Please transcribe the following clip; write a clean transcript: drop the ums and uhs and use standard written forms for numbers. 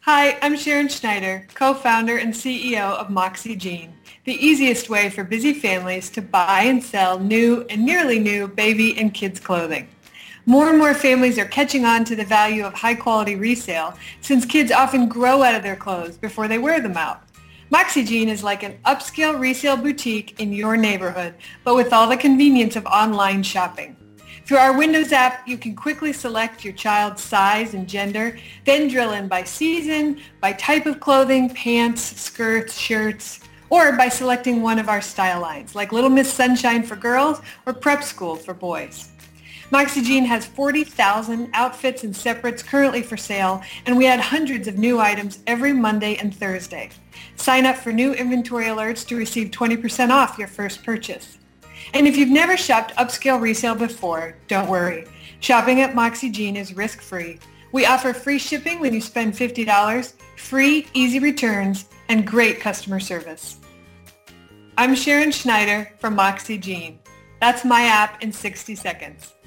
Hi, I'm Sharon Schneider, co-founder and CEO of Moxie Jean, the easiest way for busy families to buy and sell new and nearly new baby and kids clothing. More and more families are catching on to the value of high-quality resale since kids often grow out of their clothes before they wear them out. Moxie Jean is like an upscale resale boutique in your neighborhood, but with all the convenience of online shopping. Through our Windows app, you can quickly select your child's size and gender, then drill in by season, by type of clothing, pants, skirts, shirts, or by selecting one of our style lines, like Little Miss Sunshine for girls or Prep School for boys. Moxie Jean has 40,000 outfits and separates currently for sale, and we add hundreds of new items every Monday and Thursday. Sign up for new inventory alerts to receive 20% off your first purchase. And if you've never shopped upscale resale before, don't worry. Shopping at Moxie Jean is risk-free. We offer free shipping when you spend $50, free easy returns, and great customer service. I'm Sharon Schneider from Moxie Jean. That's my app in 60 seconds.